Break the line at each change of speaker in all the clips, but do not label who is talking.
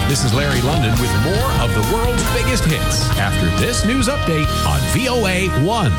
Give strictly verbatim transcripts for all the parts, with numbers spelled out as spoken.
This is Larry London with more of the world's biggest hits after this news update on V O A one.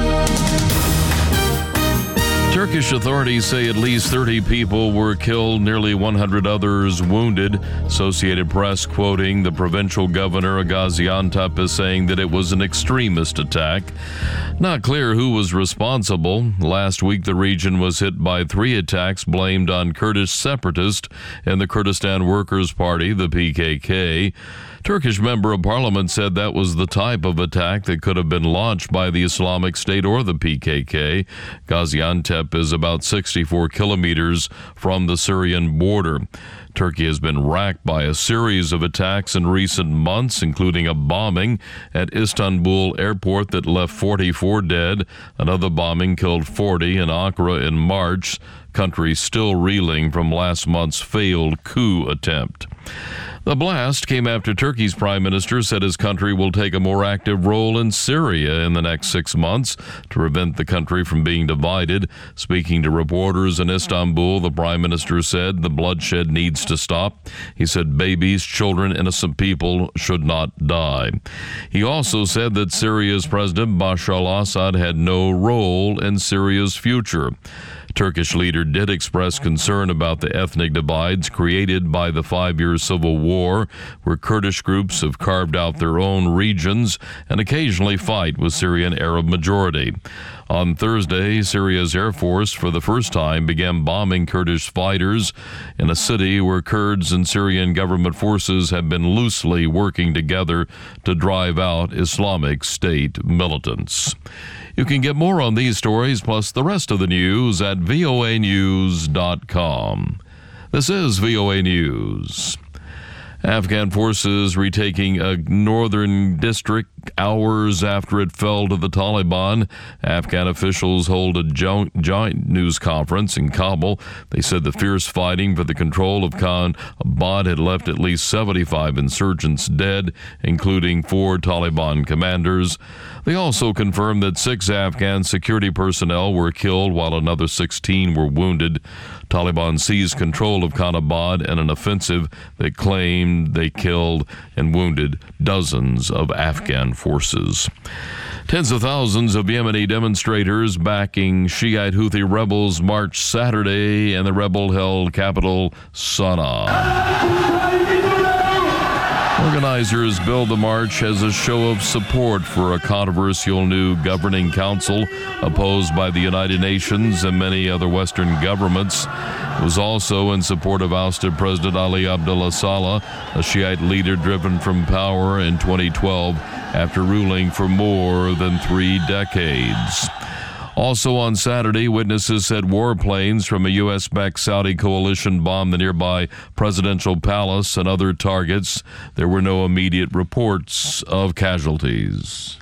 Turkish authorities say at least thirty people were killed, nearly one hundred others wounded. Associated Press, quoting the provincial governor of Gaziantep, is saying that it was an extremist attack. Not clear who was responsible. Last week, the region was hit by three attacks blamed on Kurdish separatists and the Kurdistan Workers' Party, the P K K. Turkish member of parliament said that was the type of attack that could have been launched by the Islamic State or the P K K. Gaziantep is about sixty-four kilometers from the Syrian border. Turkey has been racked by a series of attacks in recent months, including a bombing at Istanbul airport that left forty-four dead. Another bombing killed forty in Ankara in March. Country still reeling from last month's failed coup attempt. The blast came after Turkey's prime minister said his country will take a more active role in Syria in the next six months to prevent the country from being divided. Speaking to reporters in Istanbul, the prime minister said the bloodshed needs to stop. He said babies, children, innocent people should not die. He also said that Syria's President Bashar al-Assad had no role in Syria's future. Turkish leader did express concern about the ethnic divides created by the five-year civil war, where Kurdish groups have carved out their own regions and occasionally fight with Syrian Arab majority. On Thursday, Syria's Air Force, for the first time, began bombing Kurdish fighters in a city where Kurds and Syrian government forces have been loosely working together to drive out Islamic State militants. You can get more on these stories, plus the rest of the news, at V O A news dot com. This is V O A News. Afghan forces retaking a northern district hours after it fell to the Taliban. Afghan officials hold a joint, joint news conference in Kabul. They said the fierce fighting for the control of Khan Abad had left at least seventy-five insurgents dead, including four Taliban commanders. They also confirmed that six Afghan security personnel were killed while another sixteen were wounded. Taliban seized control of Khan Abad in an offensive that claimed they killed and wounded dozens of Afghan forces. Tens of thousands of Yemeni demonstrators backing Shiite Houthi rebels marched Saturday in the rebel-held capital, Sana'a. Organizers billed the march as a show of support for a controversial new governing council opposed by the United Nations and many other Western governments. It was also in support of ousted President Ali Abdullah Saleh, a Shiite leader driven from power in twenty twelve after ruling for more than three decades. Also on Saturday, witnesses said warplanes from a U S-backed Saudi coalition bombed the nearby presidential palace and other targets. There were no immediate reports of casualties.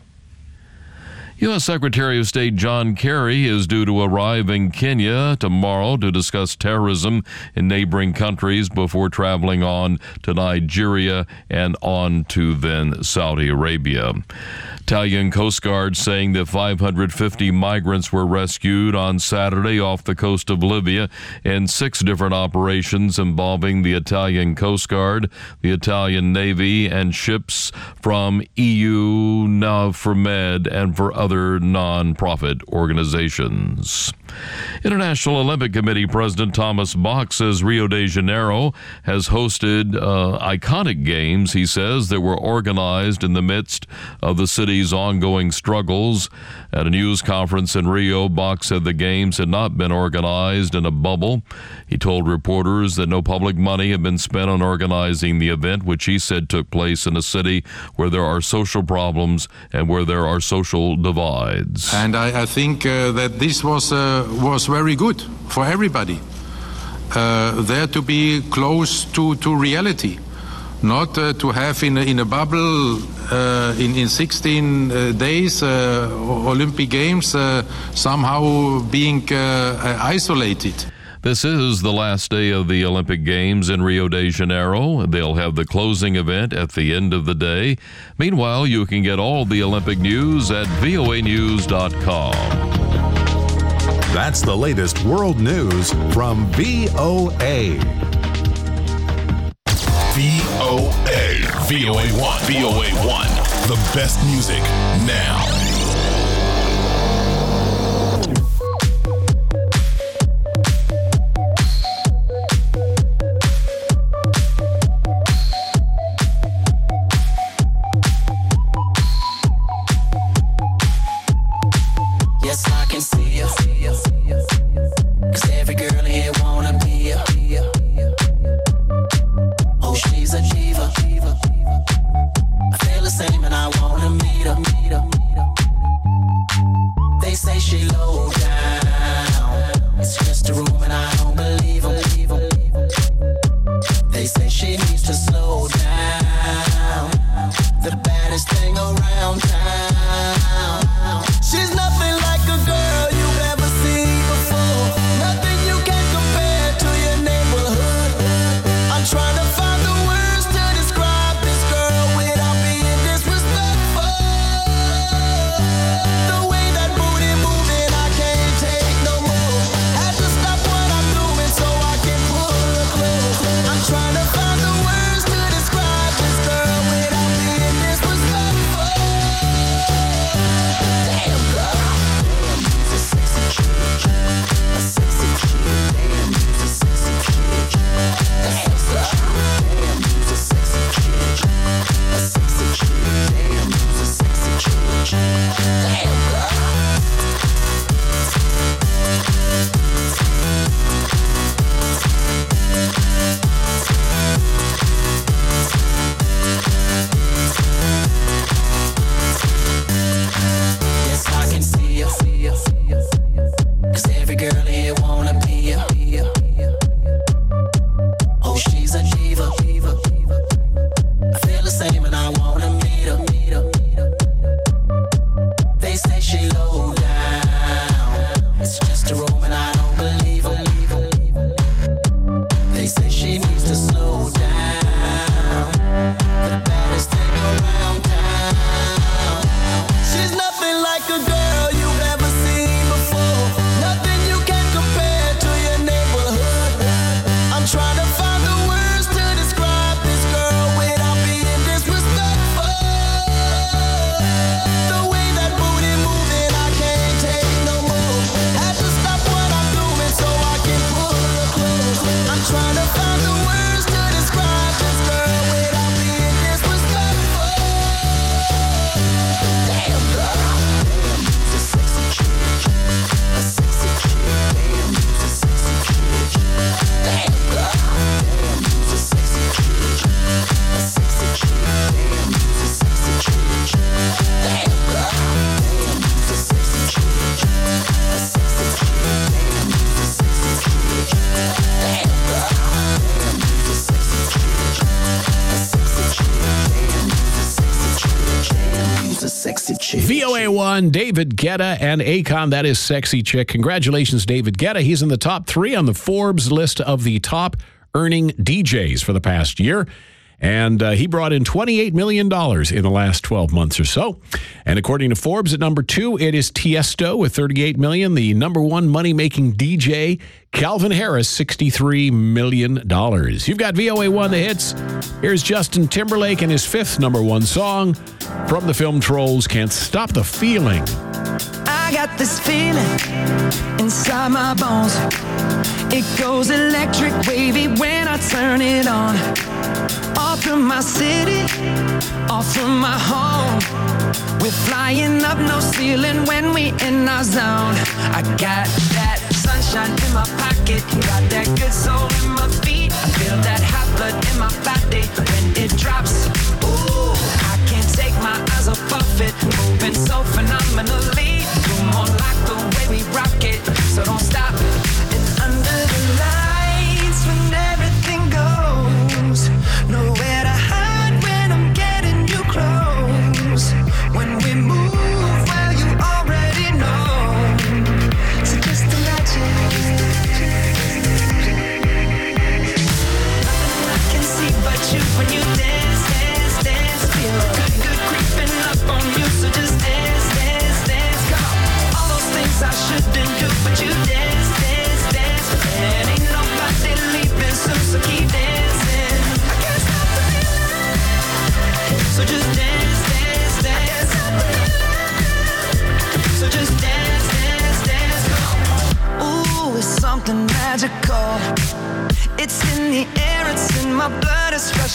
U S. Secretary of State John Kerry is due to arrive in Kenya tomorrow to discuss terrorism in neighboring countries before traveling on to Nigeria and on to then Saudi Arabia. Italian Coast Guard saying that five hundred fifty migrants were rescued on Saturday off the coast of Libya in six different operations involving the Italian Coast Guard, the Italian Navy, and ships from E U, NAVFORMED, and for other non-profit organizations. International Olympic Committee President Thomas Bach says Rio de Janeiro has hosted uh, iconic games, he says, that were organized in the midst of the city's ongoing struggles. At a news conference in Rio, Bach said the games had not been organized in a bubble. He told reporters that no public money had been spent on organizing the event, which he said took place in a city where there are social problems and where there are social divides.
And I, I think uh, that this was uh, was very good for everybody. Uh, there to be close to, to reality, not uh, to have in a, in a bubble uh, in, in sixteen uh, days uh, Olympic Games uh, somehow being uh, isolated.
This is the last day of the Olympic Games in Rio de Janeiro. They'll have the closing event at the end of the day. Meanwhile, you can get all the Olympic news at V O A news dot com.
That's the latest world news from V O A.
V O
O A. V O A one. V O A one. The best music now.
Yes, I can see you. Cause every girl here wanna be ya. Oh, she's a diva. I feel the same and I wanna meet her. They say she low down. It's just a room and I don't believe them. They say she needs to slow down. The baddest thing around town. She's nothing like a girl you've ever seen before. Nothing you can compare to your neighborhood. I'm trying to find the words to describe this girl without being disrespectful. The way that booty moving, I can't take no more. Had to stop what I'm doing so I can pull her close. I'm trying to find the words to describe this girl without being disrespectful. Damn girl. Yes, I can see you. Cause every girl here wanna be ya. Oh, she's a diva. I feel the same and I wanna meet her. They say she low down. It's just a room and I don't believe them. They say she needs to slow down. The baddest thing around town. She's nothing like a girl you've ever seen before. Nothing you can compare to your neighborhood. I'm trying to find the words to describe this girl without being disrespectful. The way that booty moving, I can't take no more. Had to stop what I'm doing so I can pull her close. I'm trying to find the words to describe this girl without being disrespectful. Damn girl.
V O A one, David Guetta and Akon. That is Sexy Chick. Congratulations, David Guetta. He's in the top three on the Forbes list of the top earning D Js for the past year. And uh, he brought in twenty-eight million dollars in the last twelve months or so. And according to Forbes, at number two, it is Tiesto with thirty-eight million dollars. The number one money-making D J, Calvin Harris, sixty-three million dollars. You've got V O A one, the hits. Here's Justin Timberlake and his fifth number one song from the film Trolls, Can't Stop the Feeling.
I got this feeling inside my bones. It goes electric wavy when I turn it on. Off from my city, off from my home. We're flying up no ceiling when we in our zone. I got that sunshine in my pocket, got that good soul in my feet. I feel that hot blood in my body when it drops. Ooh, I can't take my eyes off of it, moving so phenomenally. You're more like the way we rock it, so don't stop. And under the lights when everything goes, nowhere to hide when I'm getting you close. When we move, well, you already know. So just imagine nothing like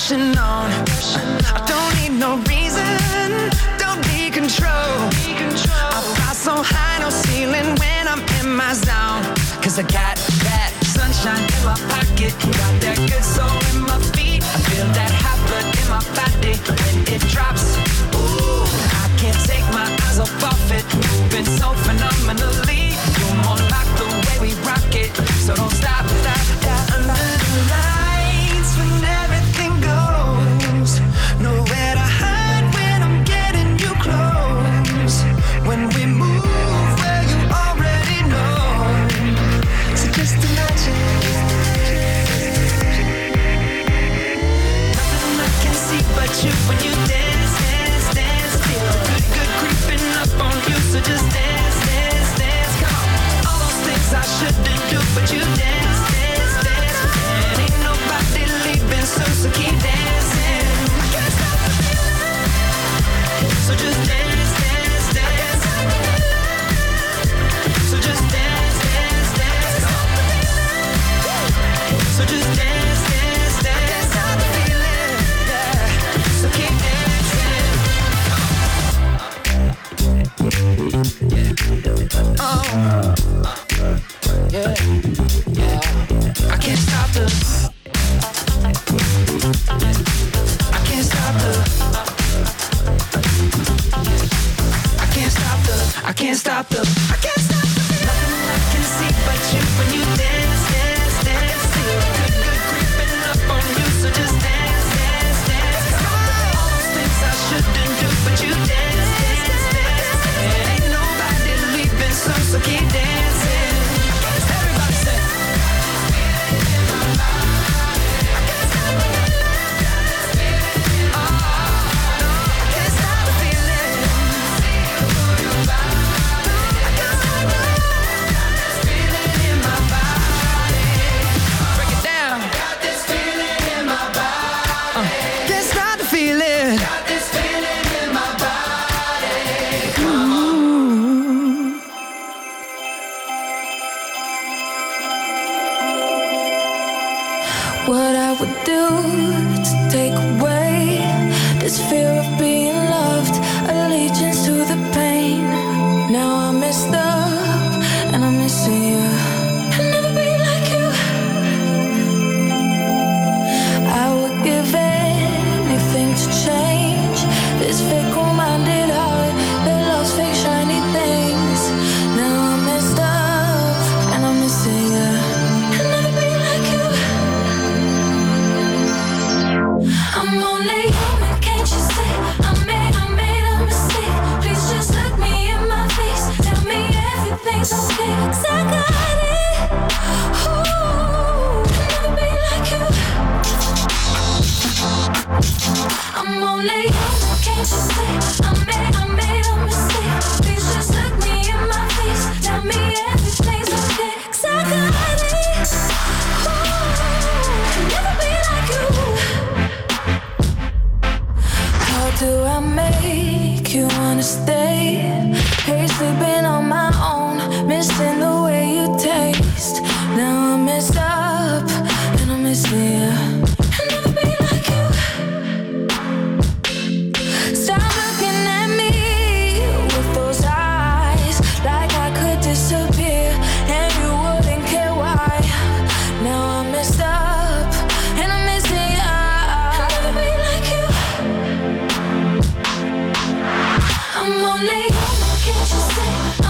rushing on. I don't need no reason, don't need control. I fly so high, no ceiling when I'm in my zone. Cause I got that sunshine in my pocket, got that good soul in my feet. I feel that hot blood in my body when it drops. Ooh, I can't take my eyes off of it, moving so phenomenally. You're more like the way we rock it, so don't stop, stop, stop. Under the lights when everything goes, nowhere to hide when I'm getting you close. When we move where you already know, so just imagine. Nothing I can see but you when you dance, dance, dance. Feel good, good creeping up on you, so just dance, dance, dance. Come on, all those things I shouldn't do, but you dance, dance, dance. And ain't nobody leaving, so so keep dancing. I can't stop the feeling, so just dance, dance, dance. So just dance, dance, dance. So just dance, dance, dance. I can't stop the feeling, yeah. So keep dancing. Oh, yeah, yeah. I can't stop the. I can't stop the. I can't stop the. I can't stop the. I can't stop the. Nothing I can see but you when you dance, dance, dance. Feel good, good creeping up on you, so just dance, dance, dance. All those things I shouldn't do, but you dance, dance, dance. And ain't nobody leaving, so so keep dancing. Everybody say.
What I would do to take away this fear of being loved, allegiance to the pain. Now I'm messed up and I'm missing you. I'll never be like you. I would give anything to change this fickle-minded heart that loves fake shiny things. Now I'm messed up and I'm missing you. I'll never be like you. I'm only human, can't you see? I made, I made a mistake. Please just look me in my face. Tell me everything's okay, 'cause I got it. Ooh, I'll never be like you. I'm only human, can't you see? I made, I made a mistake. Please just look me in my face. Tell me everything's okay, 'cause I got it. Ooh, I'll never be like you. How do I make you wanna stay? Hate sleeping on my own, missing the way you taste. Now I'm messed up and I'm missing you. I'll never be like you. Stop looking at me with those eyes, like I could disappear and you wouldn't care why. Now I'm messed up and I'm missing you. I'll never be like you. I'm only human, can't you see?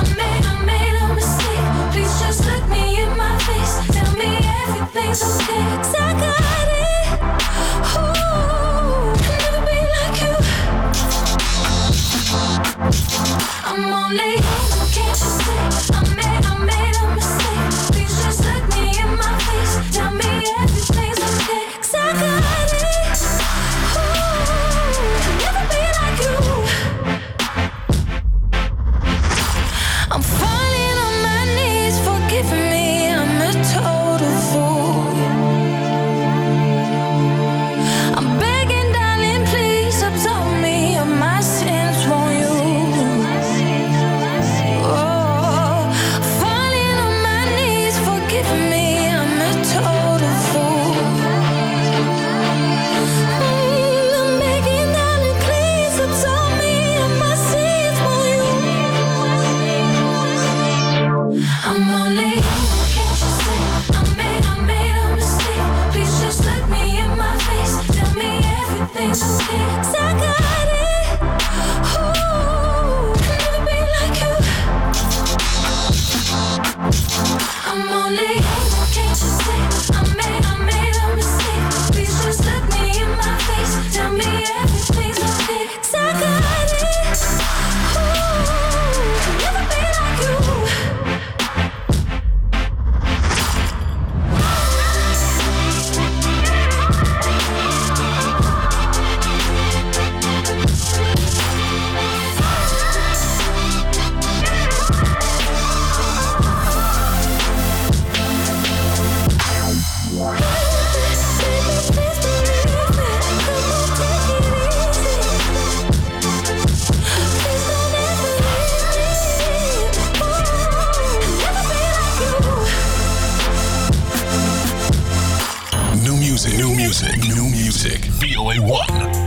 music. V O A one.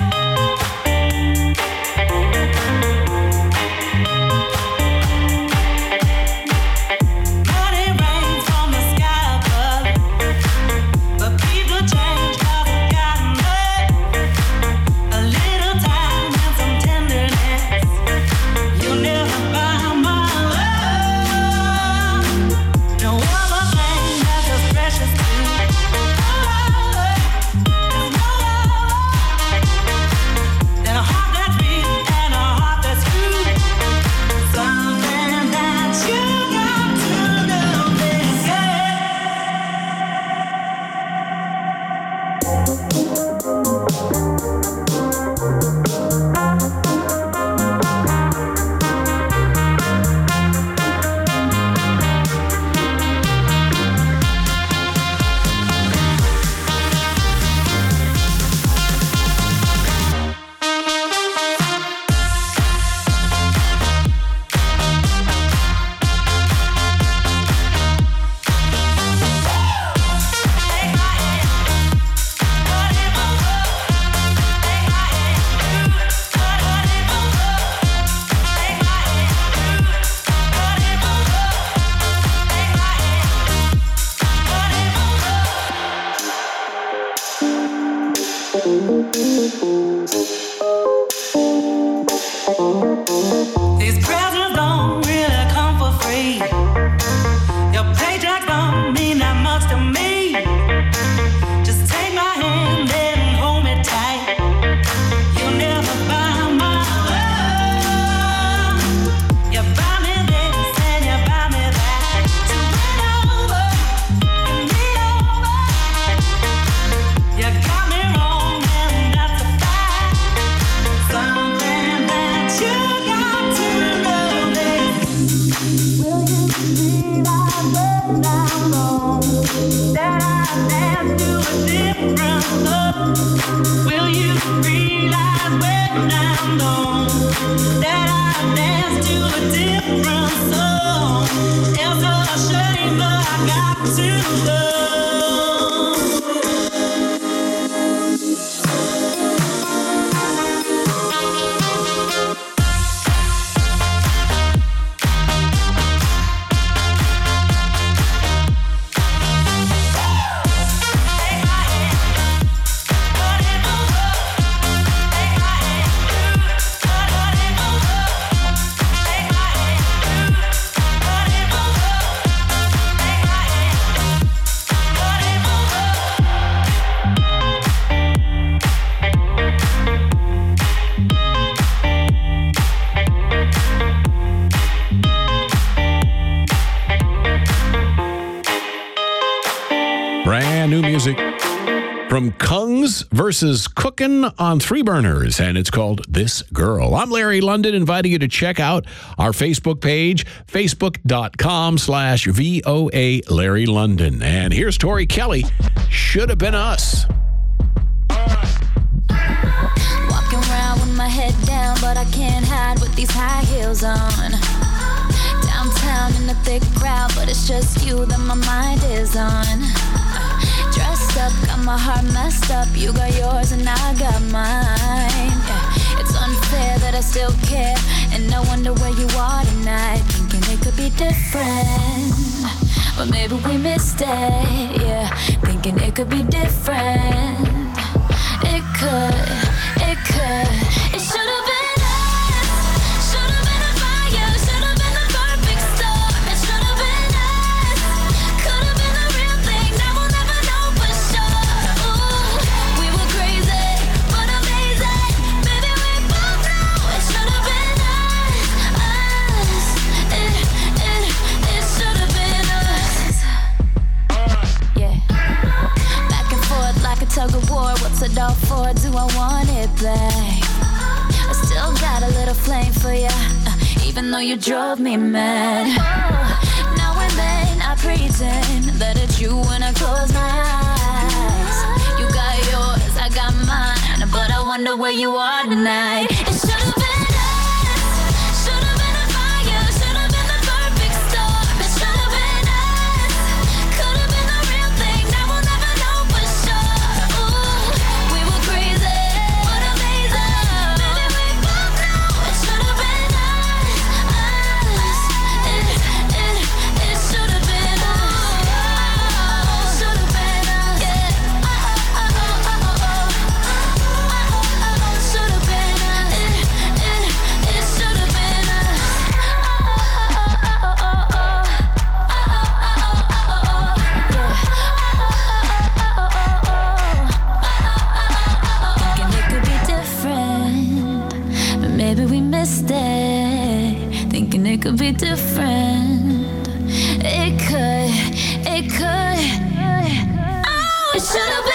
These presents don't really come for free. Your paycheck don't mean that much to me. Just take my hand and hold me tight. You'll never buy my love. You buy me this and you buy me that. To win over and lead over. You got me wrong and that's a fact. Something that you got to know this. Will you see that when I'm gone? That I dance to a different song? Will you realize when I'm gone? That I dance to a different song? It's a shame but I got to know.
Brand new music from Kungs versus Cookin' on Three Burners, and it's called This Girl. I'm Larry London, inviting you to check out our Facebook page, facebook.com slash VOA Larry London. And here's Tori Kelly, Should Have Been Us.
Walking around with my head down, but I can't hide with these high heels on. Downtown in a thick crowd, but it's just you that my mind is on. Dressed up, got my heart messed up. You got yours and I got mine. Yeah. It's unfair that I still care, and I wonder where you are tonight. Thinking it could be different, but maybe we missed it. Yeah, thinking it could be different. It could, it could. It should have been us. Should have been a fire. Should have been the perfect storm. It should have been us. Could have been the real thing. Now we'll never know for sure. Ooh, we were crazy, but amazing. Maybe we both know it should have been us. Us. It, it, it should have been us. Yeah. Back and forth like a tug of war. What's it all for? Do I want it back? I still got a little flame for ya, uh, even though you drove me mad. Oh, now and then I pretend that it's you when I close my eyes. You got yours, I got mine, but I wonder where you are tonight. It should have been us. Should have been a fire. Should have been the perfect storm. It should have been us. Could have been the real thing. Now we'll never know for sure. Ooh, we it could be different. It could, it could. Oh, it should have been.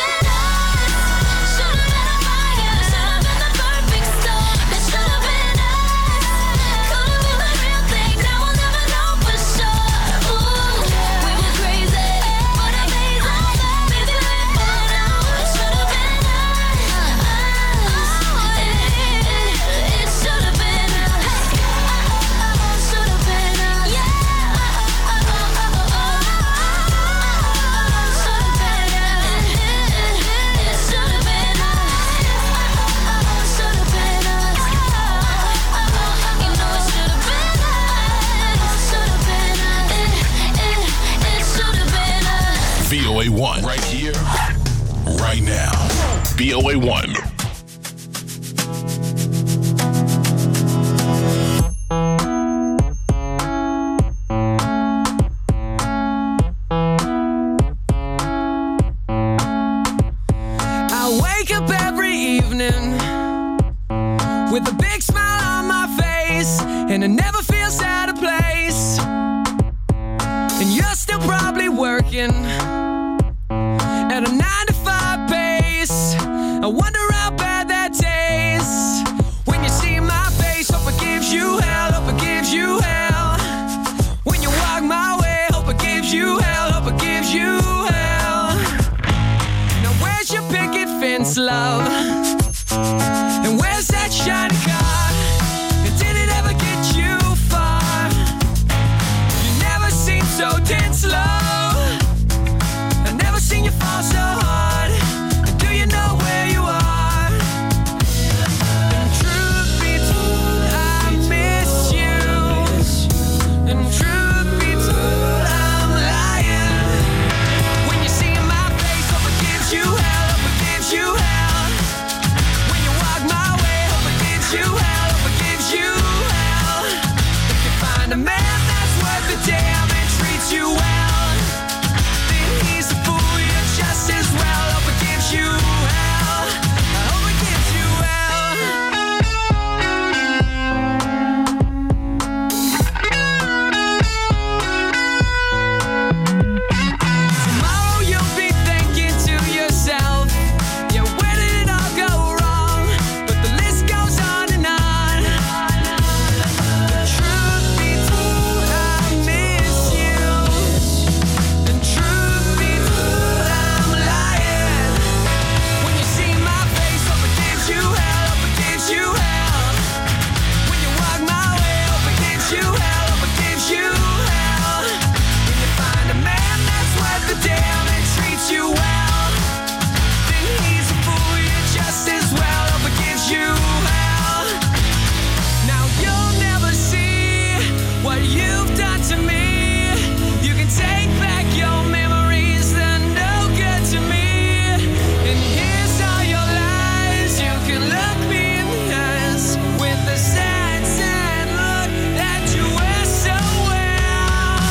V O A one, right here, right now. V O A one.
I wake up every evening with a big smile on my face, and it never feels out of place. And you're still probably working at a nine to five pace. I wonder how bad that tastes. When you see my face, hope it gives you hell, hope it gives you hell. When you walk my way, hope it gives you hell, hope it gives you hell. Now where's your picket fence, love? And where's that shiny car? And did it ever get you far? You never seem so dead slow. I've never seen you fall so hard. Do you know where you are? And truth be told, I miss you. And truth be told, I'm lying. When you see my face, hope it gives you hell, hope it gives you hell. When you walk my way, hope it gives you hell, hope it gives you hell. If you find a man that's worth the damn and treats you well, then he's a fool, you're just as well. Hope it gives you hell, I hope it gives you hell. Tomorrow you'll be thinking to yourself, yeah, where did it all go wrong? But the list goes on and on. Truth be told, I miss you. And truth be told, I'm lying. When you see my face, hope it gives you hell, hope it gives you hell. When you walk my way, hope it gives you hell, hope it gives you hell. When you find a man that's worth the damn and treats you well, then he's a fool, you're just as well. Hope it gives you hell. Now you'll never see what you've done to me. You can take back your memories, they're no good to me. And here's all your lies. You can look me in the eyes with the sad, sad look that you wear so well.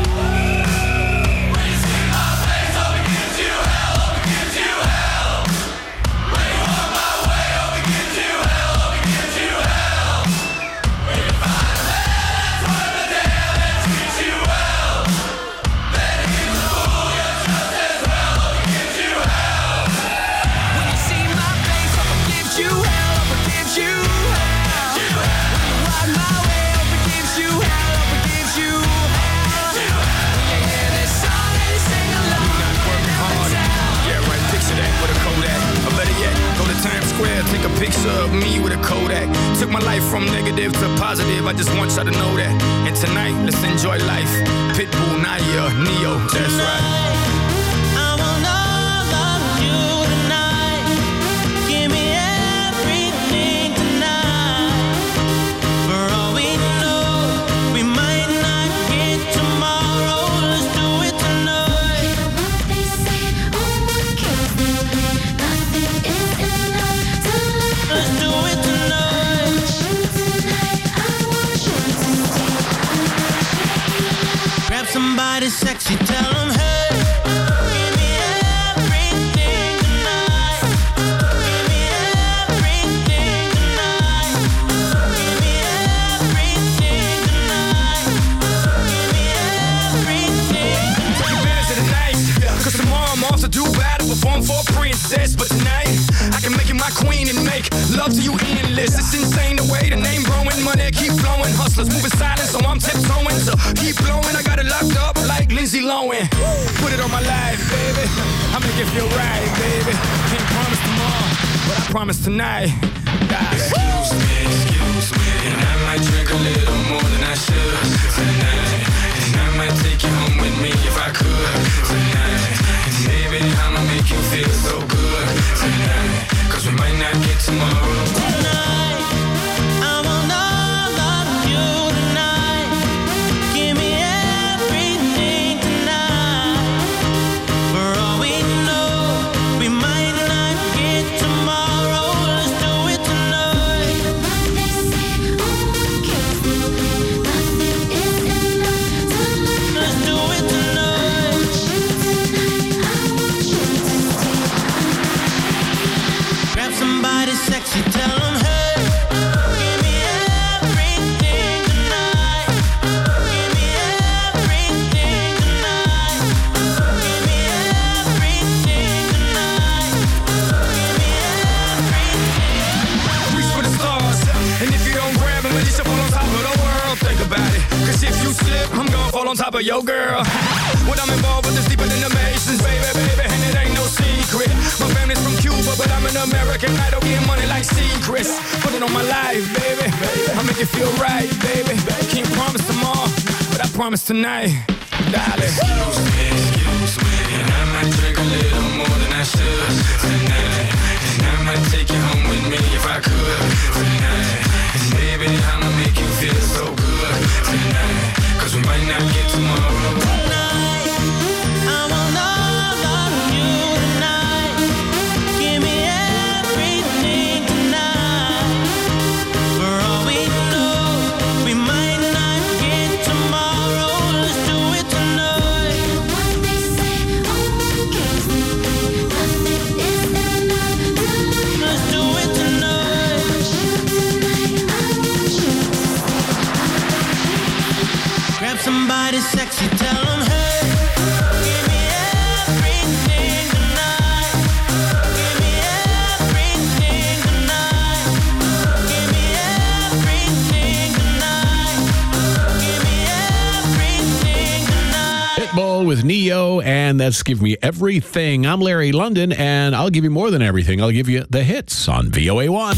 When you see my face, hope it gives you hell, hope it gives you hell. When you walk my way, hope it gives you hell, hope it gives you hell. When you find a man that's worth the damn and treats you well, then he's a fool, you're just as well. Hope it gives you hell. When you see my face, hope it gives you hell, hope it gives you hell. When you walk my way, hope it gives you hell, hope it gives you hell. When you hear this song and you sing along,
Working hard. Yeah, right. Picture that with a Kodak. Or better yet, go to Times Square, take a picture of me with a Kodak. Took my life from negative to positive. I just want y'all to know that. And tonight, let's enjoy life. Pitbull, Naya, Neo. That's right.
I want all of you tonight. Give me everything tonight. For all we know, we might not get tomorrow. Let's do it tonight.
They say, oh my goodness, nothing is enough to love.
Let's do it tonight.
Tonight, I want you to
Grab somebody sexy, tell them, hey. Give me everything tonight. Give me everything tonight. Give me everything tonight.
make love to you endless. It's insane the way the name growing, money keep flowing. Hustlers moving silent, so I'm tiptoeing. So keep blowing, I got it locked up like Lindsay Lohan. Put it on my life, baby. I make it feel right, baby. Can't promise tomorrow, but I promise tonight. Excuse me, excuse me, and I might drink a little more than I should tonight. And I might take you home with me if I could tonight. And baby, I'ma make you feel so good tonight. Cause we might not get tomorrow. Tonight, I want all of you tonight. Give me everything tonight. For all we know, we might not get tomorrow. Let's do it tonight. Let's do it tonight. Grab somebody sexy, tell them, hey, give me everything tonight. Give me everything tonight. Give me everything tonight. Give me everything. Reach for the stars, and if you don't grab them, at least you fall on top of the world. Think about it, cause if you slip, I'm gonna fall on top of your girl. What I'm involved with is deeper than the Masons, baby, baby, and it ain't no secret. My family's from Cuba, but I'm an American. I don't get money like secrets. Put it on my life, baby. I make it feel right, baby. Can't promise tomorrow, but I promise tonight, darling. Excuse me, excuse me, and I might drink a little more than I should tonight. And I might take you home with me if I could tonight. And baby, I'ma make you feel so good tonight. Cause we might not get tomorrow. Tonight, I want all of you tonight. Give me everything tonight. For all we know, we might not get tomorrow. Let's do it tonight. Let's do it tonight. Grab somebody sexy, tell them, hey, give me everything tonight. Give me everything tonight. Give me everything tonight. Give me everything tonight.
Pitbull with Neo, and that's Give Me Everything. I'm Larry London, and I'll give you more than everything. I'll give you the hits on V O A one.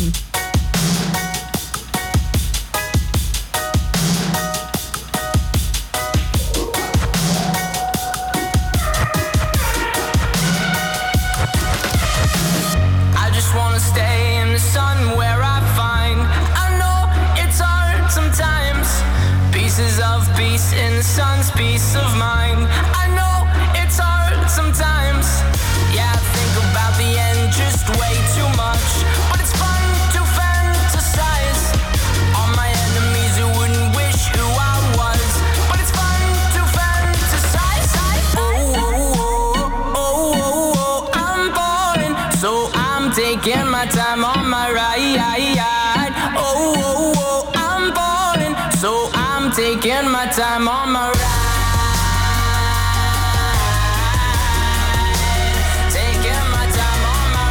I just wanna stay in the sun where I find. I know it's hard sometimes. Pieces of peace in the sun's peace of mind. I know it's hard sometimes. Yeah, I think about the end just way too much. But it's fun to fantasize. All my enemies who wouldn't wish who I was. But it's fun to fantasize. Oh, oh, oh, oh, oh, oh, I'm falling, so I'm taking my time on my ride. Oh, oh, oh, I'm falling, so I'm taking my time on my ride. Taking my time on my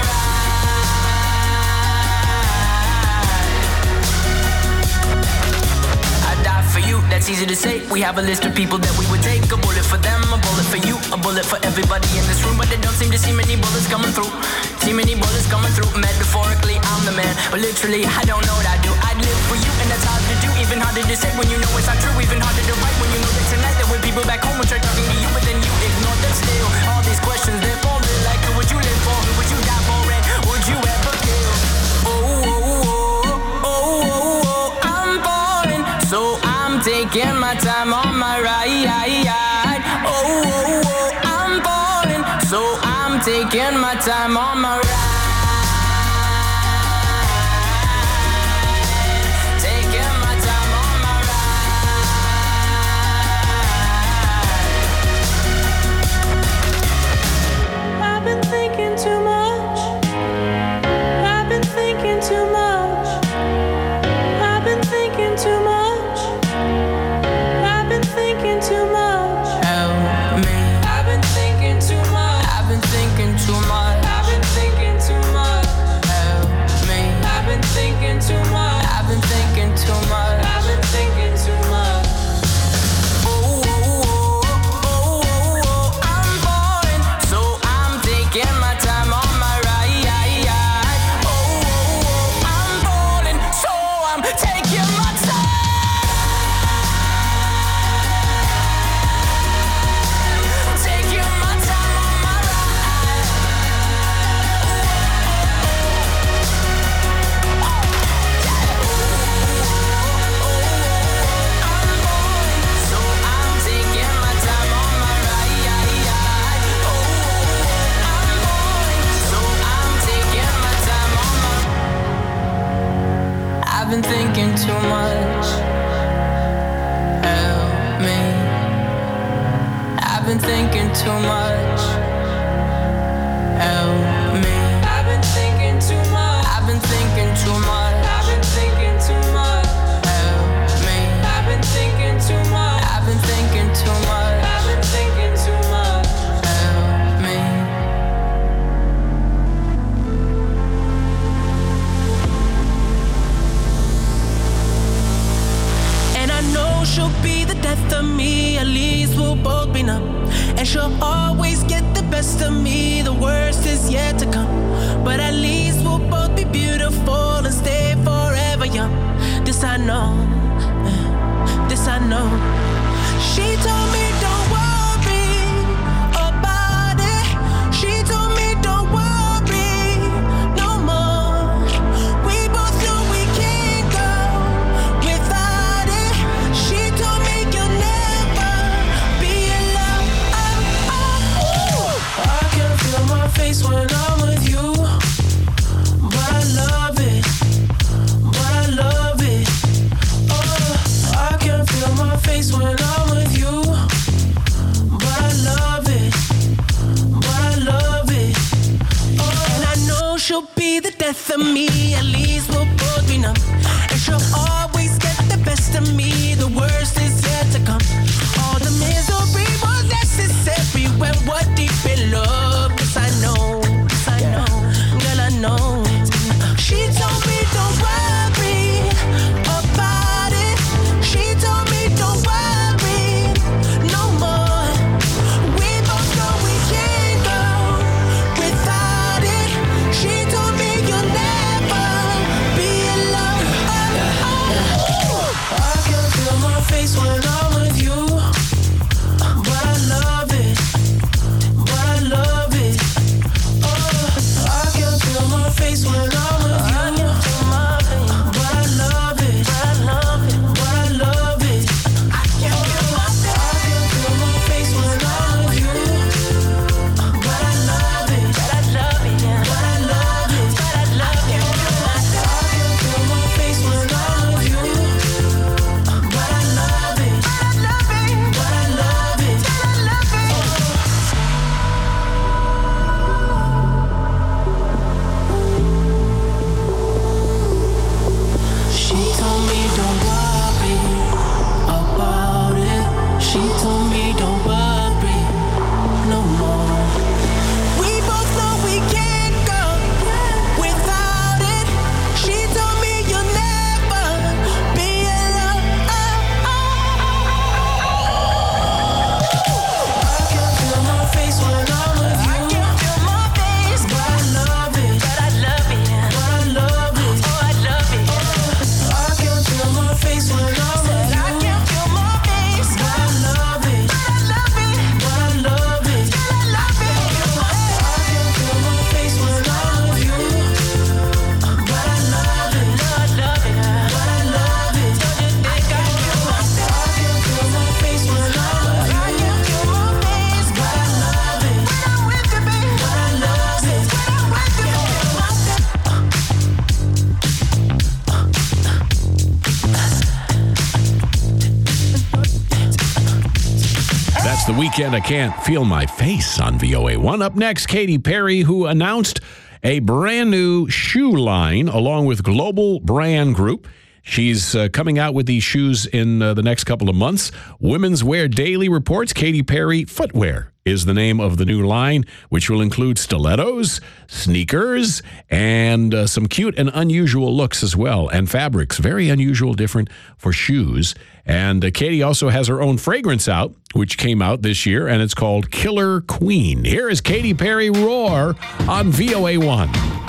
ride. I die for you, that's easy to say. We have a list of people that we would take. A bullet for them, a bullet for you, a bullet for everybody in this room. But they don't seem to see many bullets coming through. See many bullets coming through. Metaphorically, I'm the man, but literally, I don't know what I do. I'd live for you, and that's hard to do. Even harder to say when you know it's not true. Even harder to write when you know that tonight there were people back home who tried talking to you, but then you ignore them still. All these questions, they're falling like, who would you live for? Who would you die for? And would you ever kill? Oh, oh, oh, oh, oh, oh, I'm falling, so I'm taking my time on my ride. Oh, oh, oh, I'm falling, so I'm taking my time on my ride. Taking my time on my ride.
I've been thinking too much. I've been thinking too much. I've been thinking too much. I've been thinking too much.
Help me.
I've been thinking too much.
I've been thinking too much.
I've been thinking too
been thinking too much. Help me. I've been thinking too much. Help me. I've been thinking too much. I've been thinking too much. I've been thinking too much. Help me. I've been thinking too much. I've been thinking too much. I've been thinking too much. Help me.
And I know she'll be the death of me. At least we'll both be numb. And she'll always get the best of me. The worst is yet to come. But at least we'll both be beautiful and stay forever young. This I know. This I know. She told me don't worry about it. She told me don't worry no more. We both know we can't go without it. She told me you'll never be alone. Oh, oh. I can feel my face when I'm with you, but I love it, but I love it. Oh, I can feel my face when I'm with you, but I love it, but I love it. Oh, and I know she'll be the death of me. At least we'll both be numb. And she'll always get the best of me. The worst is yet to come. All the misery was necessary when we're deep in love. Yes, I know, yes, I know, girl, I know. She told me don't worry about it. She told me don't worry no more. We both know we can't go without it. She told me you'll never be alone. Oh, oh, oh. I can feel my face when I'm with you, but I love it, but I love it. Oh, I can feel my face when I'm with you, but I love it, but I love it, but I love it. I can feel my face when I'm with you, but I love it, but I love it, but I love it, but I love it. I can feel my face when I'm with you, but I love it, but I love it, but I love it, but I love it. She told me don't worry about it. She told me don't worry no more. We both know we can't go without it. She told me you'll never be alone. I can feel my face when I'm with you. I can feel my face, but I love it, but I love it, but I love it. Oh, I love it. I can feel my face when I'm with you. I can feel my face, but I love it, but I love it, but I love it, but I love it. I can feel my face when I'm with you, but I love it, but I love it, but I love it. I can feel my I can feel my face when I'm with you. I can feel my face, but I love it, when I'm with you, baby. But I love it, when I'm with you.
That's The Weeknd. I Can't Feel My Face on V O A one. Up next, Katy Perry, who announced a brand new shoe line along with Global Brand Group. She's uh, coming out with these shoes in uh, the next couple of months. Women's Wear Daily reports Katy Perry Footwear is the name of the new line, which will include stilettos, sneakers, and uh, some cute and unusual looks as well, and fabrics. Very unusual, different for shoes. And uh, Katy also has her own fragrance out, which came out this year, and it's called Killer Queen. Here is Katy Perry Roar on V O A one.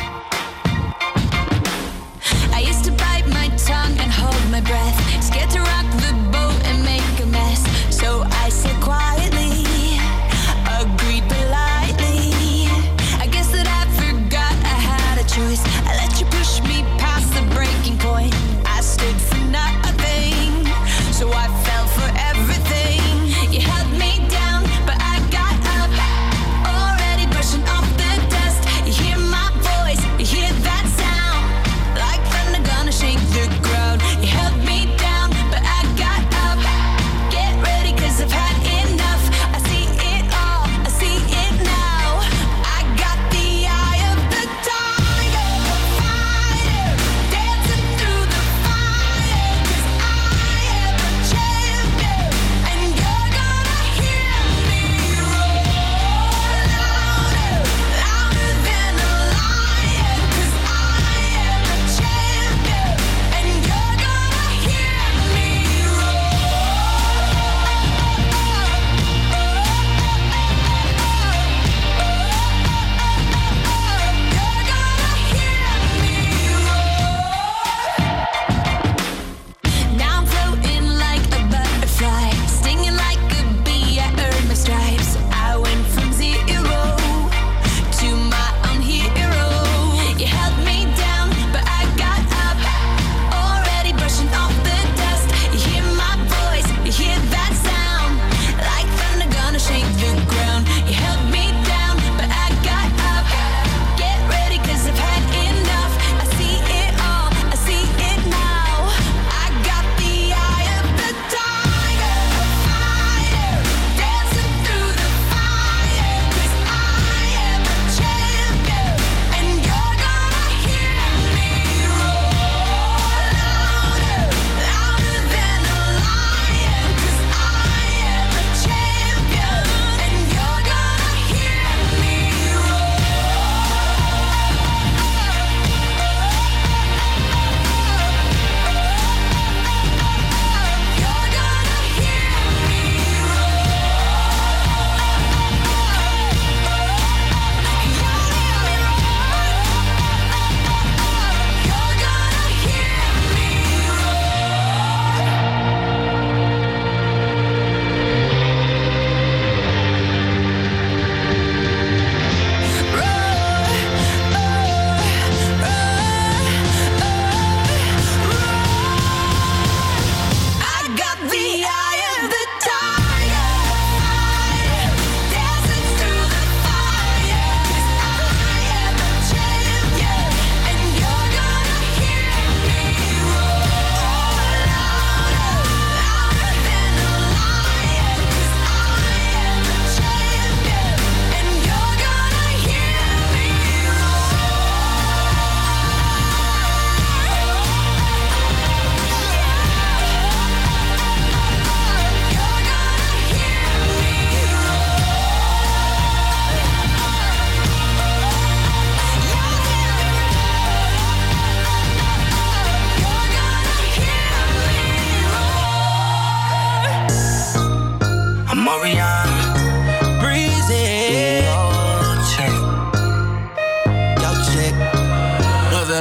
I used to bite my tongue and hold my breath, scared to rock the boat and make a mess. So I said quietly, agreed politely. I guess that I forgot I had a choice. I let you push me past the breaking point. I stood for nothing, so I fell for everything. You held me down, but I got up, already brushing off the dust. You hear my voice.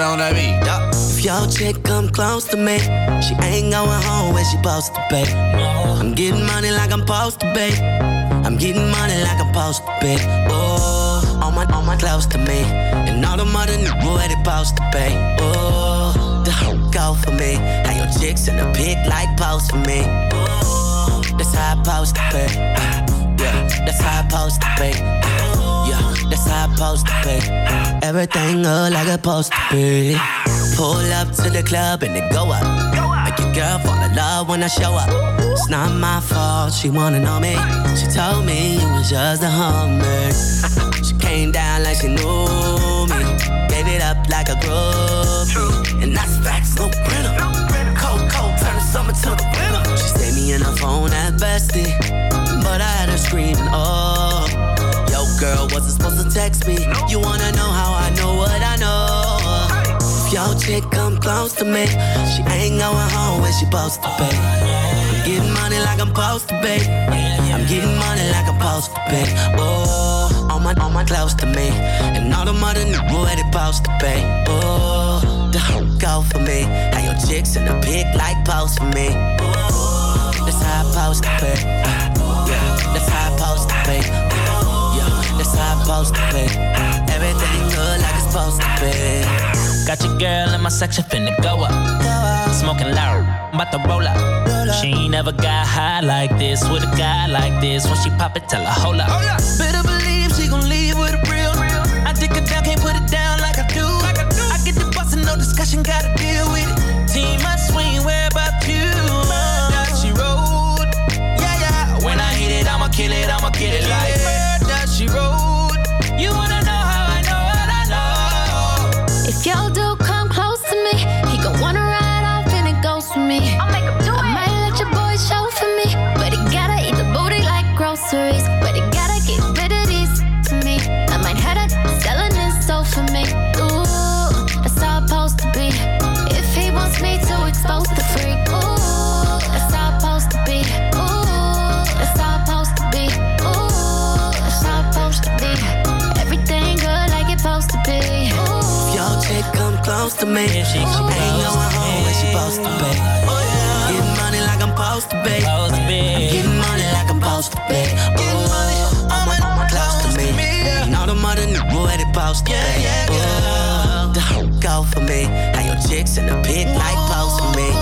on that beat.
Yeah. If your chick come close to me, she ain't going home when she supposed to be. I'm getting money like I'm supposed to be. I'm getting money like I'm supposed to be. Oh, all my, all my close to me, and all the mother niggas where they supposed to be. Oh, the go for me. How your chicks in the pic like pose for me. Oh, that's how I supposed to be. Yeah, that's how I supposed to be. Yeah, that's how I supposed to be. Everything look like it's supposed to be. Pull up to the club and it go up. Make your girl fall in love when I show up. It's not my fault, she wanna know me. She told me you was just a hummer. She came down like she knew me. Gave it up like a groupie. And that's facts, no printer. Cold, cold, turn the summer to the winter. She saved me in her phone at bestie, but I had her screaming, oh. Yo, girl, wasn't supposed to text me. You wanna know how I know what I know? If your chick come close to me, she ain't going home when she supposed to be. I'm getting money like I'm supposed to be. I'm getting money like I'm supposed to be. Oh, all my, all my close to me, and all the mother niggas where they supposed to be. Oh, the go for me. How your chicks in the pic like pose for me. Oh, that's how I supposed to be. Yeah, that's how I supposed to be. Yeah, that's how I supposed to be. Everything good like it's supposed to be.
Got your girl in my section, finna go up. Smoking loud, I'm about to roll up. She ain't never got high like this with a guy like this. When she pop it, tell her, hold up. Better believe she gon' leave with a real. I dick her down, can't put it down like I do. I get the bus and no discussion, gotta deal with it. Team, I swing, where about you? That she rode. Yeah, yeah. When I hit it, I'ma kill it, I'ma get it like that she rode. You wanna know how I know what I know?
If your dude come close to me, he gon' wanna ride off and it goes for me. I'll make him do it. I might let your boy show for me, but he gotta eat the booty like groceries. But he gotta get rid of these to me. I might have to selling his soul for me. Ooh, that's how it's supposed to be. If he wants me to expose the freak. Ooh, that's how it's supposed to be. Ooh, that's how it's supposed to be. Ooh, that's how it's supposed to be. Everything good like it's supposed to be.
Your chick come close to me. She ain't going home when she supposed to be. Getting money like I'm supposed to be. I'm getting money like I'm supposed to be. Oh, all my, all my close to me. And all the mother niggas where they supposed to be. Oh, the go for me. How your chicks in the pic like pose for me.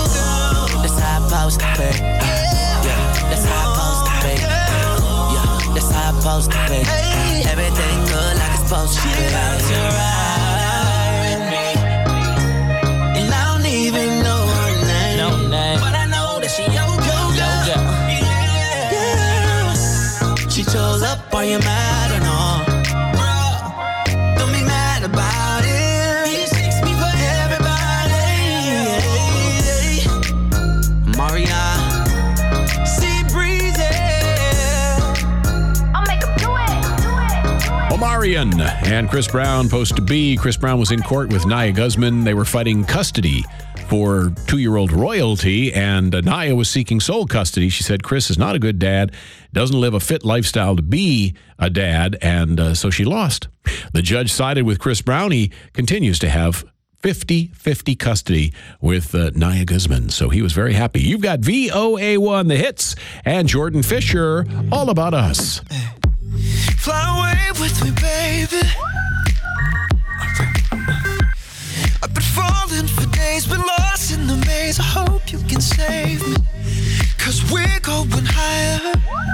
That's how I'm supposed to be. Yeah, that's how I'm supposed to be. Yeah, that's how I'm supposed to be. Everything good like it's supposed to be. Even know her name,
no name,
but I know that she your girl. Yeah, yeah. She chose up, are you mad or no? Bro, don't be mad about it. He takes me for everybody. Maria, Sea Breezy.
I'll make him do it. Do it. Do it.
Omarion and Chris Brown post to be. Chris Brown was in court with Nia Guzman. They were fighting custody for two-year-old royalty, and uh, Nia was seeking sole custody. She said Chris is not a good dad, doesn't live a fit lifestyle to be a dad, and uh, so she lost. The judge sided with Chris Brown. He continues to have fifty-fifty custody with uh, Nia Guzman, so he was very happy. You've got V O A one, The Hits, and Jordan Fisher, All About Us.
Fly away with me, baby. I've been falling for days, been lost in the maze. I hope you can save me, cause we're going higher.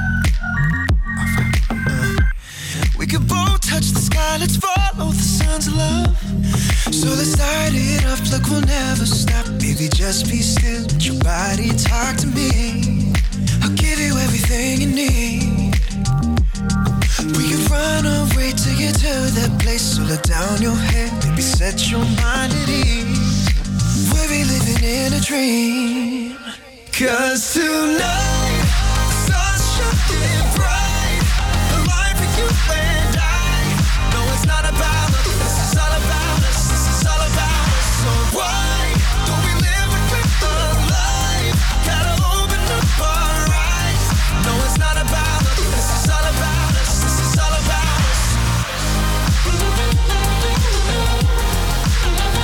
uh, We can both touch the sky, let's follow the sun's love. So let's start it up like we'll never stop. Baby, just be still, let your body talk to me. I'll give you everything you need. We can run away to get to that place. So let down your head, baby, set your mind at ease. We'll be living in a dream. Cause tonight, the sun's shining bright. A life for you and I. No, it's not about us, this is all about us. This is all about us. So why don't we live a quick life? Gotta open up our eyes. No, it's not about us, this is all about us. This is all about us.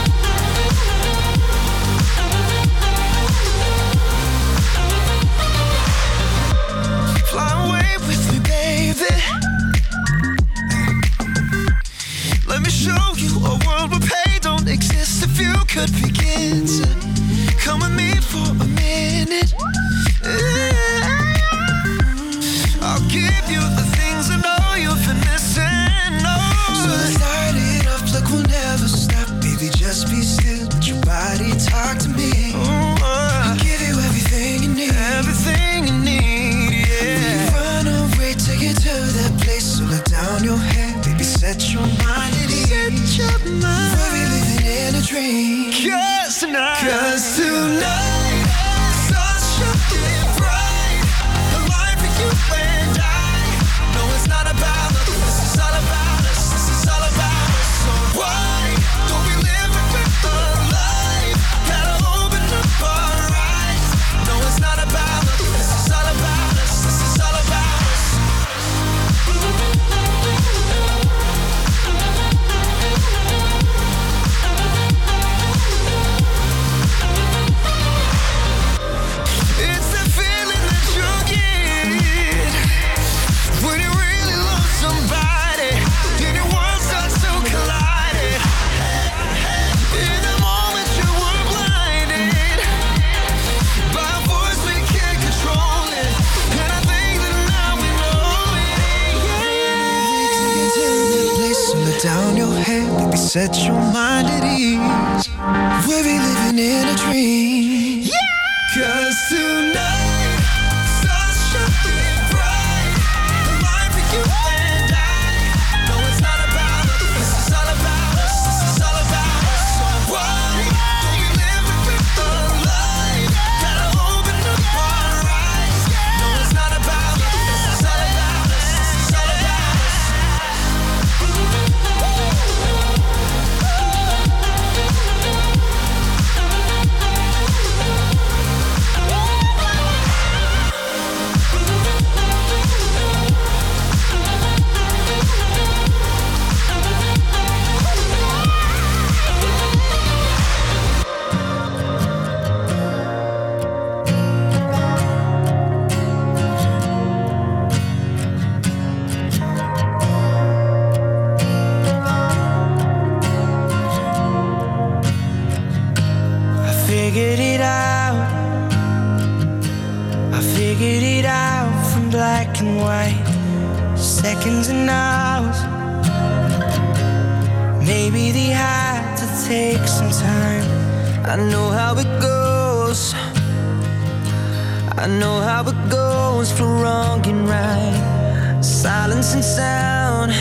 if you could begin to come with me for a minute. I'll give you the things I know you've been missing. Oh. So let's light it up like we'll never stop. Baby, just be still, let your body talk to me. Oh, I'll give you everything you need. Everything you need, yeah. When you run away, take you to that place. So let down your head, baby, set your mind at ease. Set your mind. We'll be living in a dream. Cause tonight, Cause tonight, the sun's shining bright. The life of you and I. No, it's not about us. This is all about us. This is all about us. So why don't we live a better life? Gotta open up our eyes. No, it's not about us. This is all about us. This is all about us. It's the feeling that you get when you really love somebody and your world starts to collide. In the moment you were blinded by a voice we can't control it, and I think that now we know it. Yeah. Take you to that place, so let down your head, baby, set your mind at ease. We'll be living in a dream. Yeah. Cause tonight, sun's shining bright. The life of you and I. No, it's not about us. This is all about us. This is all about us. So why don't we live a better life? Gotta open up our eyes. No, it's not about us. This is all about us. This is all about us. I figured it out. I figured it out from black and white. Seconds and hours. Maybe they had to take some time. I know how it goes. I know how it goes for wrong and right. Silence and sound.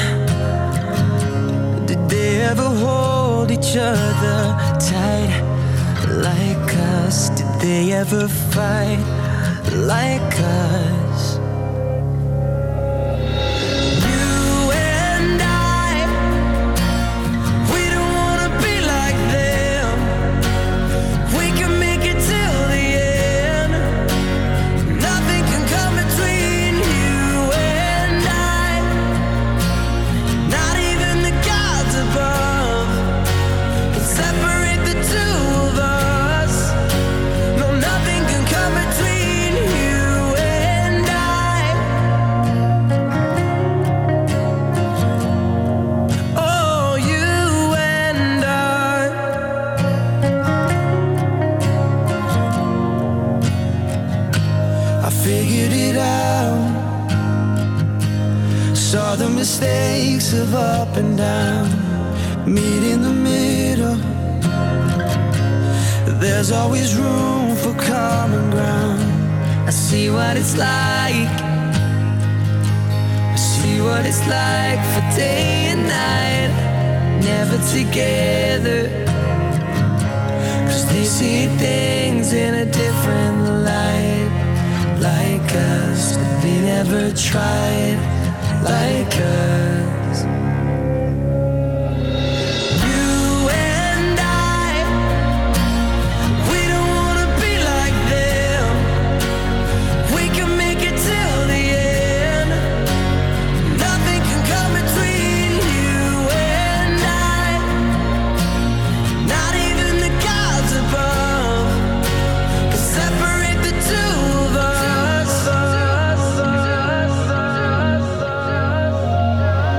Did they ever hold each other tight? Like us, did they ever fight like us? You and I, we don't wanna be like them. We can make it till the end. Nothing can come between you and I. Not even the gods above can separate the two of us. Saw the mistakes of up and down, meet in the middle. There's always room for common ground. I see what it's like. I see what it's like for day and night, never together. Cause they see things in a different light, like us, but they never tried like us. You and I, we don't wanna be like them. We can make it till the end. Nothing can come between you and I. Not even the gods above can separate the two of us.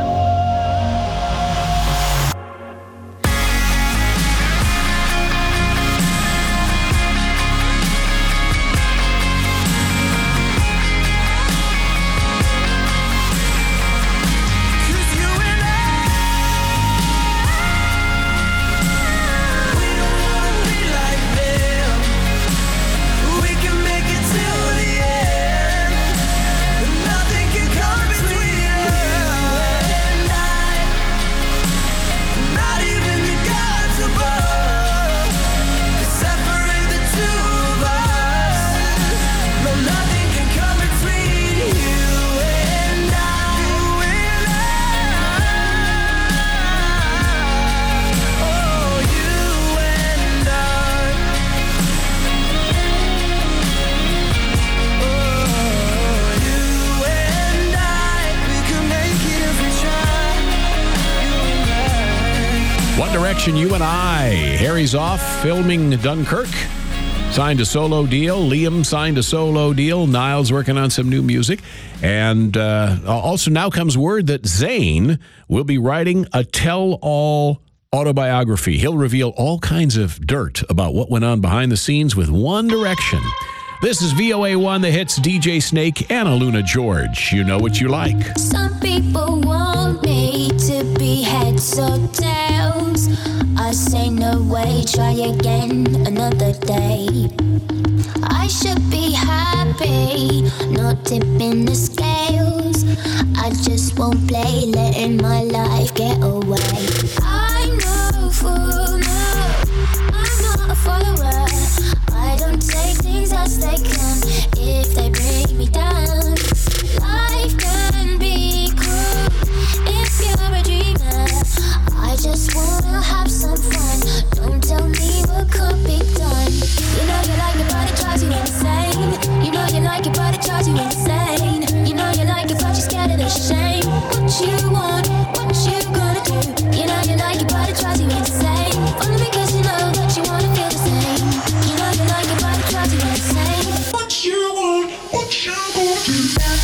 Direction, You and I. Harry's off filming Dunkirk. Signed a solo deal. Liam signed a solo deal. Niall's working on some new music. And uh, also now comes word that Zayn will be writing a tell-all autobiography. He'll reveal all kinds of dirt about what went on behind the scenes with One Direction. This is V O A one, the hits, D J Snake, and Aluna George. You know what you like.
Some people want me to be heads or tails. I say no way, try again another day. I should be happy, not tipping the scales. I just won't play, letting my life get away. I'm no fool, no, I'm not a follower. I don't take things as they come if they bring me down. Life can be cruel if you're a dreamer. I just wanna have some fun. Don't tell me what could be done. You know you like it, but it drives you insane. You know you like it, but it drives you insane. You know you like it, but you're scared of the shame. What you want, what you gonna do? You know you like it, but it drives you insane. Only because you know that you wanna feel the same. You know you like it, but it drives you insane. What you want, what you gonna do?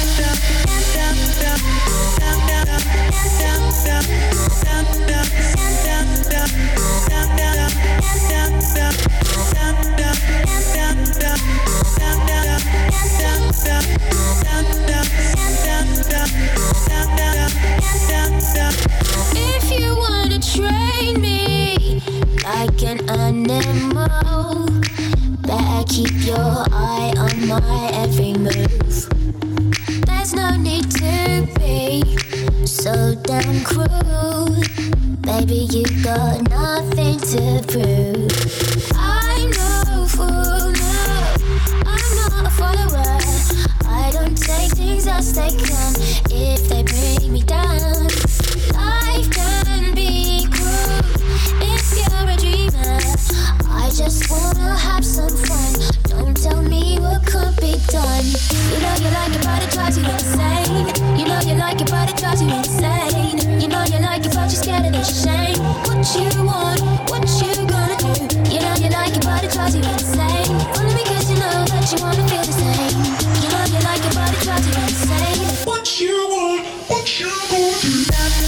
If you wanna train me like an animal, better keep your eye on my every move. There's no need to be so damn cruel. Baby, you got nothing to prove. I'm no fool, no, I'm not a follower. I don't take things as they come if they bring me down. Life can be cruel if you're a dreamer. I just wanna have some fun. Don't tell me what could be done. You know you like it, but it drives you insane. You know you like it, but it drives you insane. You know you like it, but you're scared of the shame. What you want, what you gonna do? You know you like it, but it drives you insane. Only because you know that you wanna feel the same. You know you like it, but it drives you insane. What you want, what you gonna do?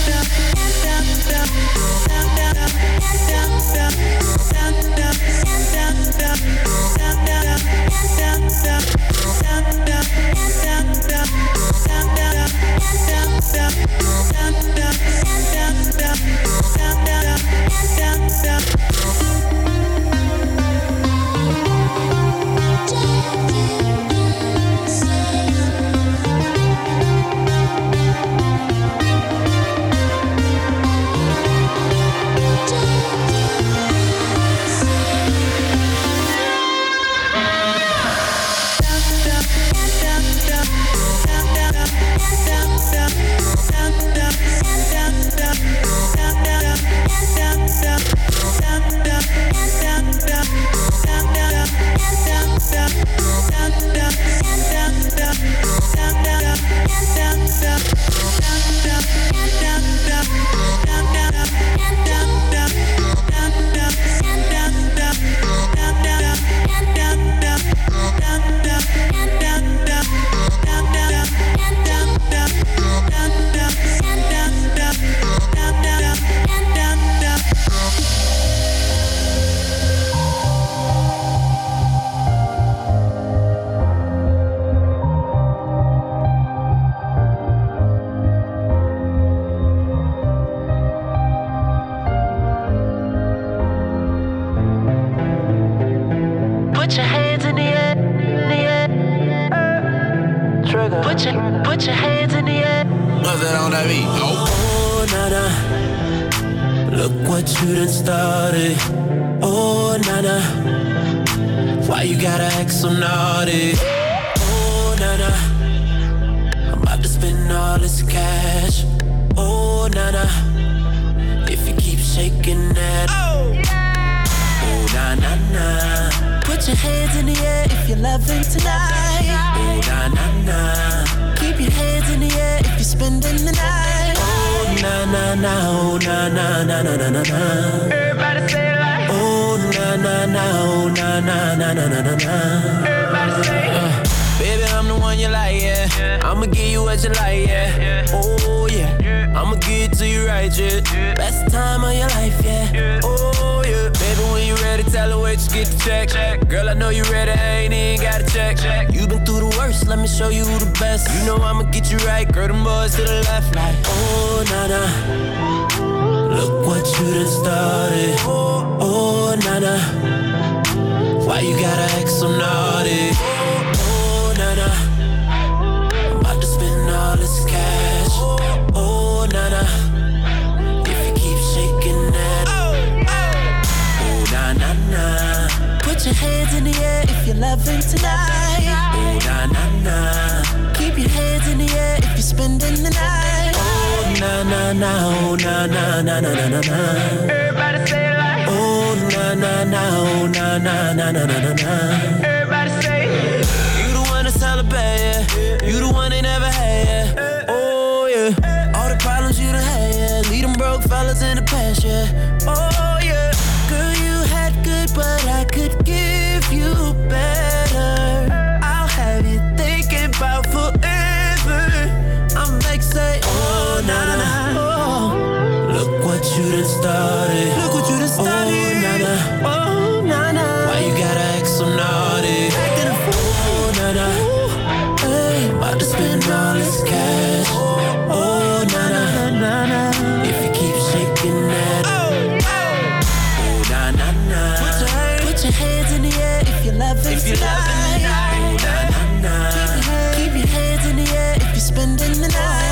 Put your hands in the air, in the air. Trigger. Put your, put your hands in the air.
What's that on that beat? Oh,
Oh, nana, look what you done started. Oh, nana, why you gotta act so naughty? Oh, nana, I'm about to spend all this cash. Oh, nana, if you keep shaking that. Oh, oh na na na. Put your hands in the air if you're loving tonight. Oh, na na na. Keep your hands in the air if you're spending the night. Oh, na na na, oh na na na na na na na.
Everybody say it like.
Oh na na na, oh na na na na na na na.
Everybody say it.
Uh, baby, I'm the one you like, yeah. yeah. I'ma give you what you like, yeah. yeah. Oh yeah. yeah. I'ma give it to you right, yeah. yeah. Best time of your life, yeah. yeah. Oh yeah. Baby, when you ready, tell her wait, just get the check. check. Girl, I know you ready, I ain't even gotta check. check. You been through the worst, let me show you the best. You know I'ma get you right, girl, them boys to the left, like. Oh na na. Look what you done started. Oh na na. Why you gotta act so naughty? Oh na na. I'm about to spend all this cash. Oh na na. If you keep shaking that. Oh na na na. Put your hands in the air if you're loving tonight. Oh na na na. Keep your hands in the air if you're spending the night. Oh na na na. Oh na na na na na na na.
Everybody say it like.
Oh na na na. Oh na na na na na na na.
Everybody say it.
You the one to celebrate, yeah. You the one they never had, yeah. Oh yeah. All the problems you done had, yeah. Leave them broke fellas in the past, yeah. Oh yeah. Girl, you had good, but I could give you better. I'll have you thinking about forever. I'm like say, oh na na. Oh, look what you done started. Look what you done started. Oh na na. Oh na na. Why you gotta act so naughty? Acting a fool. Oh na na. Hey, about to spend all this cash. Oh na na na na. If you keep shaking that. Oh na na na. Put your hands, put your hands in the air if you're loving if you're tonight. Loving tonight. Oh na na na. Keep your hands in the air if you're spending the night.